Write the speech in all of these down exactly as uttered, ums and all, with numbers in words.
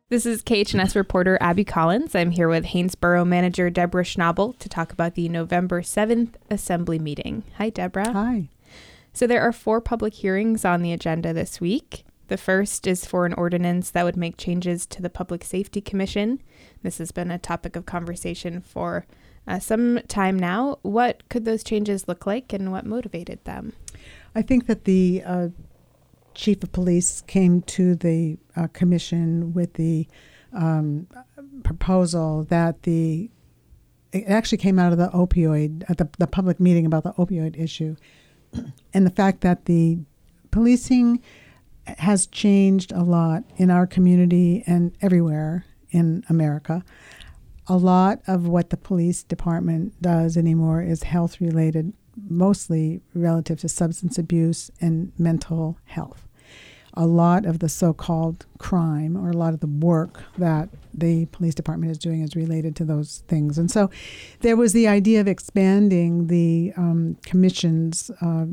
This is K H N S reporter Abby Collins. I'm here with Haynesboro manager Deborah Schnabel to talk about the November seventh Assembly meeting. Hi, Deborah. Hi. So there are four public hearings on the agenda this week. The first is for an ordinance that would make changes to the Public Safety Commission. This has been a topic of conversation for uh, some time now. What could those changes look like and what motivated them? I think that the uh, chief of police came to the uh, commission with the um, proposal that the, it actually came out of the opioid, at the, the public meeting about the opioid issue, and the fact that the policing has changed a lot in our community and everywhere in America. A lot of what the police department does anymore is health related, mostly relative to substance abuse and mental health. A lot of the so-called crime, or a lot of the work that the police department is doing, is related to those things. And so there was the idea of expanding the um, commission's uh,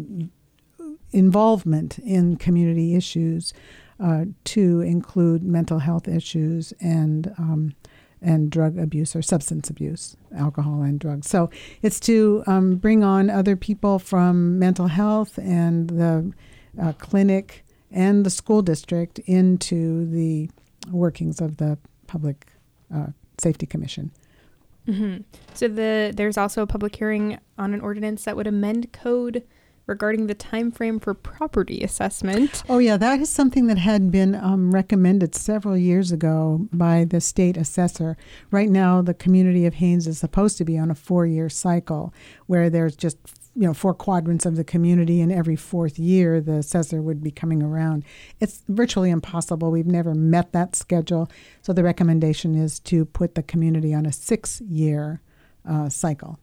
involvement in community issues uh, to include mental health issues and um, and drug abuse or substance abuse, alcohol and drugs. So it's to um, bring on other people from mental health and the uh, clinic and the school district into the workings of the Public uh, Safety Commission. Mm-hmm. So the there's also a public hearing on an ordinance that would amend code regarding the time frame for property assessment. Oh, yeah, that is something that had been um, recommended several years ago by the state assessor. Right now, the community of Haines is supposed to be on a four-year cycle where there's just, you know, four quadrants of the community, and every fourth year the assessor would be coming around. It's virtually impossible. We've never met that schedule. So the recommendation is to put the community on a six-year uh, cycle.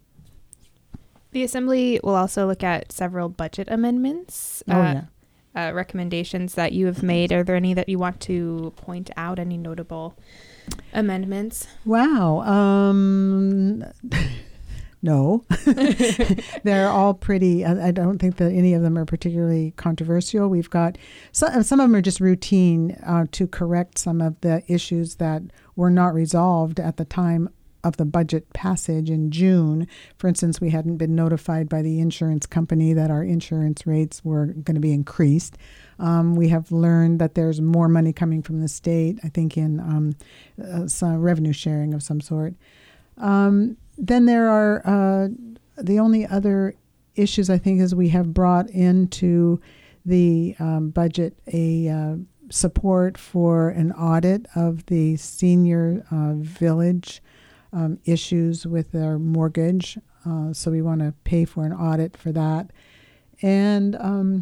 The Assembly will also look at several budget amendments, oh, uh, yeah. uh, recommendations that you have made. Are there any that you want to point out, any notable amendments? Wow. Um, no. They're all pretty, I, I don't think that any of them are particularly controversial. We've got, some, some of them are just routine uh, to correct some of the issues that were not resolved at the time of the budget passage in June. For instance, we hadn't been notified by the insurance company that our insurance rates were going to be increased. Um, we have learned that there's more money coming from the state, I think in um, uh, some revenue sharing of some sort. Um, then there are, uh, the only other issues I think is we have brought into the um, budget a uh, support for an audit of the senior uh, village Um, issues with their mortgage. Uh, so we want to pay for an audit for that. And um,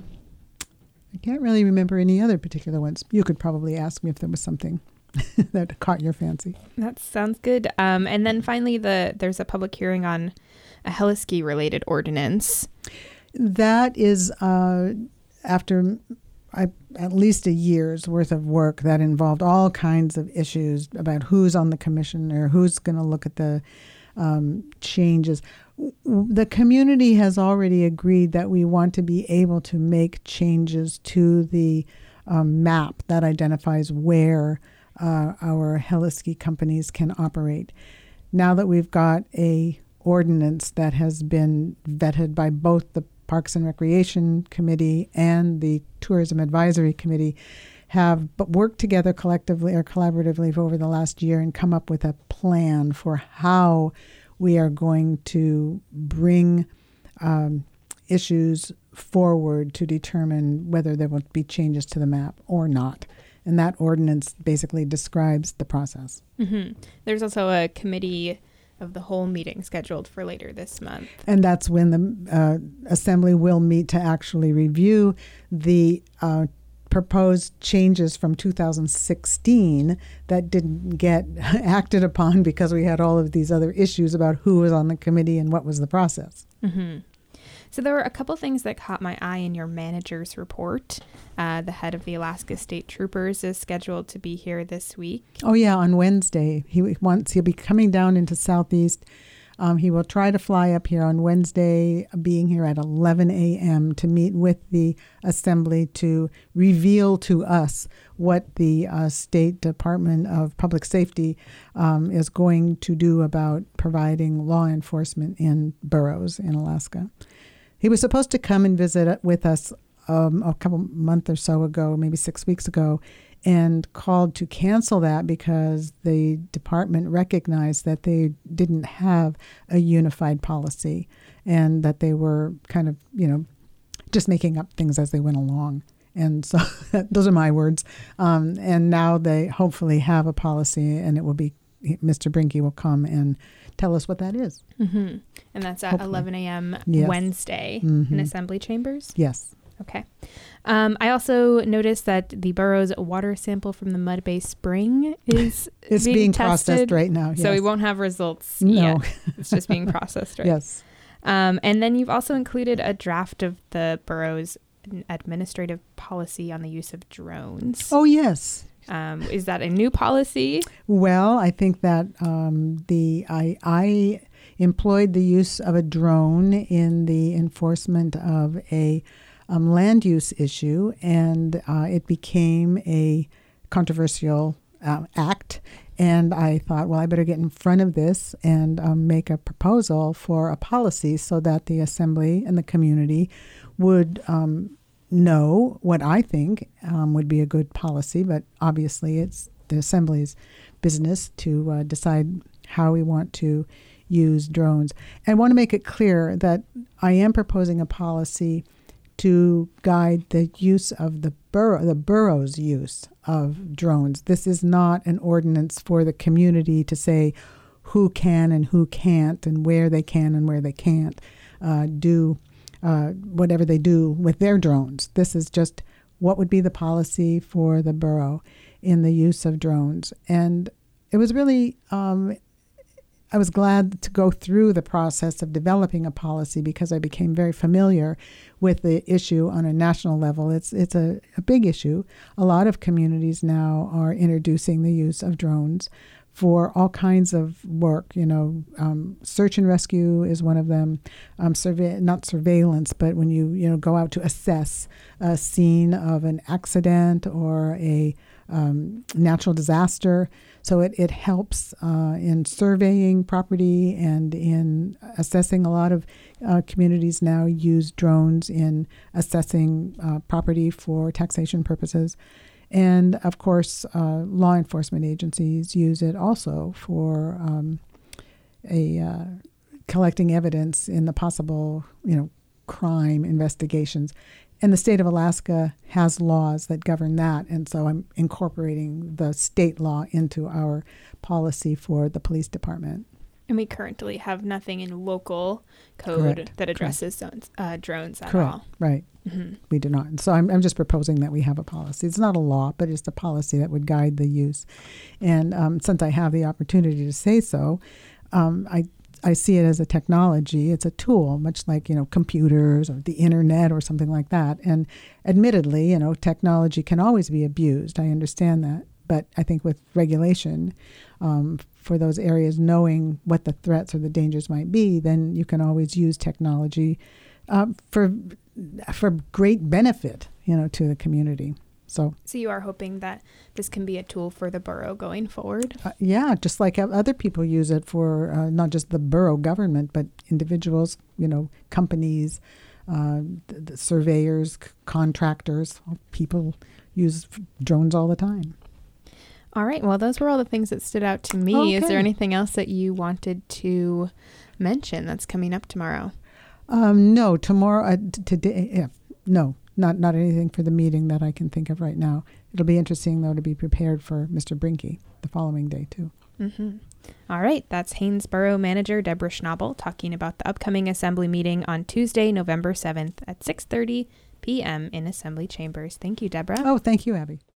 I can't really remember any other particular ones. You could probably ask me if there was something that caught your fancy. That sounds good. Um, and then finally, the there's a public hearing on a Heliski-related ordinance. That is uh, after I, at least a year's worth of work that involved all kinds of issues about who's on the commission or who's going to look at the um, changes. The community has already agreed that we want to be able to make changes to the um, map that identifies where uh, our Heliski companies can operate. Now that we've got a ordinance that has been vetted by both the Parks and Recreation Committee and the Tourism Advisory Committee, have worked together collectively or collaboratively over the last year and come up with a plan for how we are going to bring um, issues forward to determine whether there will be changes to the map or not. And that ordinance basically describes the process. Mm-hmm. There's also a committee of the whole meeting scheduled for later this month. And that's when the uh, Assembly will meet to actually review the uh, proposed changes from two thousand sixteen that didn't get acted upon because we had all of these other issues about who was on the committee and what was the process. Mm-hmm. So there were a couple things that caught my eye in your manager's report. Uh, the head of the Alaska State Troopers is scheduled to be here this week. Oh, yeah, on Wednesday. He wants, he'll be coming down into Southeast. Um, he will try to fly up here on Wednesday, being here at eleven a.m. to meet with the Assembly to reveal to us what the uh, State Department of Public Safety um, is going to do about providing law enforcement in boroughs in Alaska. He was supposed to come and visit with us um, a couple months or so ago, maybe six weeks ago, and called to cancel that because the department recognized that they didn't have a unified policy and that they were kind of, you know, just making up things as they went along. And so those are my words. Um, and now they hopefully have a policy, and it will be, Mister Brinke will come and tell us what that is. Mm-hmm. And that's at hopefully. eleven a.m. Yes. Wednesday Mm-hmm. in Assembly Chambers? Yes. Okay. Um, I also noticed that the borough's water sample from the Mud Bay Spring is it's being, being processed right now. Yes. So we won't have results no. yet. It's just being processed, right? Yes. Um, and then you've also included a draft of the borough's administrative policy on the use of drones. Oh, yes. Um, is that a new policy? Well, I think that um, the I, I employed the use of a drone in the enforcement of a um, land use issue, and uh, it became a controversial uh, act. And I thought, well, I better get in front of this and um, make a proposal for a policy so that the Assembly and the community would um, know what I think um, would be a good policy. But obviously, it's the Assembly's business to uh, decide how we want to use drones. And I want to make it clear that I am proposing a policy to guide the use of the borough, the borough's use of drones. This is not an ordinance for the community to say who can and who can't, and where they can and where they can't uh, do uh, whatever they do with their drones. This is just what would be the policy for the borough in the use of drones. And it was really um, I was glad to go through the process of developing a policy because I became very familiar with the issue on a national level. It's it's a, a big issue. A lot of communities now are introducing the use of drones for all kinds of work. You know, um, search and rescue is one of them. Um, survey, not surveillance, but when you you know go out to assess a scene of an accident or a um, natural disaster. So it, it helps uh, in surveying property and in assessing. A lot of uh, communities now use drones in assessing uh, property for taxation purposes. And, of course, uh, law enforcement agencies use it also for um, a uh, collecting evidence in the possible, you know, crime investigations. And the state of Alaska has laws that govern that, and so I'm incorporating the state law into our policy for the police department. And we currently have nothing in local code Correct. that addresses zones, uh, drones at Correct. all. Right. Mm-hmm. We do not. And so I'm, I'm just proposing that we have a policy. It's not a law, but it's a policy that would guide the use. And um, since I have the opportunity to say so, um, I I see it as a technology. It's a tool, much like, you know, computers or the internet or something like that. And admittedly, you know, technology can always be abused. I understand that. But I think with regulation, um, for those areas, knowing what the threats or the dangers might be, then you can always use technology uh, for for great benefit, you know, to the community. So, so you are hoping that this can be a tool for the borough going forward? Uh, yeah, just like other people use it for uh, not just the borough government, but individuals, you know, companies, uh, the, the surveyors, c- contractors, people use f- drones all the time. All right. Well, those were all the things that stood out to me. Okay. Is there anything else that you wanted to mention that's coming up tomorrow? Um, no, tomorrow, uh, t- today, yeah, no. Not not anything for the meeting that I can think of right now. It'll be interesting, though, to be prepared for Mister Brinke the following day, too. Mm-hmm. All right. That's Haines Borough Manager Deborah Schnabel talking about the upcoming Assembly meeting on Tuesday, November seventh at six thirty p.m. in Assembly Chambers. Thank you, Deborah. Oh, thank you, Abby.